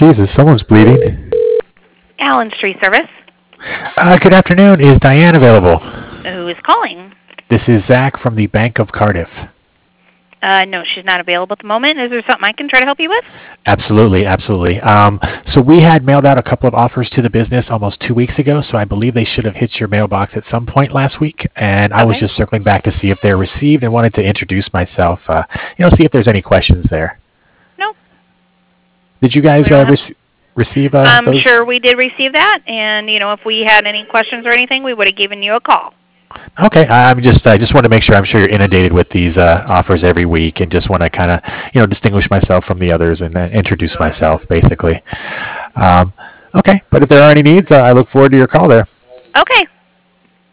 Jesus, someone's bleeding. Allen's Tree Service. Good afternoon. Is Diane available? Who is calling? This is Zach from the Bank of Cardiff. No, she's not available at the moment. Is there something I can try to help you with? Absolutely. So we had mailed out a couple of offers to the business almost 2 weeks ago, so I believe they should have hit your mailbox at some point last week. And I was just circling back to see if they're received and wanted to introduce myself, see if there's any questions there. Nope. Did you guys receive those? I'm sure we did receive that, and, if we had any questions or anything, we would have given you a call. Okay, I just want to make sure. I'm sure you're inundated with these offers every week, and just want to kind of distinguish myself from the others and introduce myself, basically. Okay, but if there are any needs, I look forward to your call there. Okay,